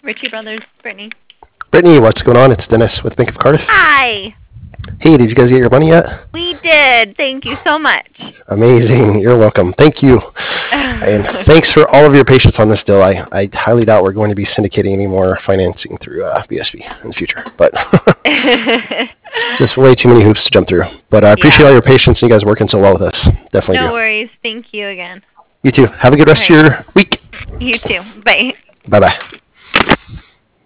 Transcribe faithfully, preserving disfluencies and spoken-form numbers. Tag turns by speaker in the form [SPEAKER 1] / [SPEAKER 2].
[SPEAKER 1] Ritchie Brothers, Brittany.
[SPEAKER 2] Brittany, what's going on? It's Dennis with Bank of Cardiff.
[SPEAKER 1] Hi.
[SPEAKER 2] Hey, did you guys get your money yet?
[SPEAKER 1] We did. Thank you so much.
[SPEAKER 2] Amazing. You're welcome. Thank you. And thanks for all of your patience on this deal. I, I highly doubt we're going to be syndicating any more financing through uh, B S B in the future, but just way too many hoops to jump through. But I appreciate
[SPEAKER 1] Yeah.
[SPEAKER 2] all your patience and you guys working so well with us. Definitely
[SPEAKER 1] No
[SPEAKER 2] do.
[SPEAKER 1] worries. Thank you again.
[SPEAKER 2] You too. Have a good rest
[SPEAKER 1] All
[SPEAKER 2] of your week.
[SPEAKER 1] You too. Bye.
[SPEAKER 2] Bye-bye.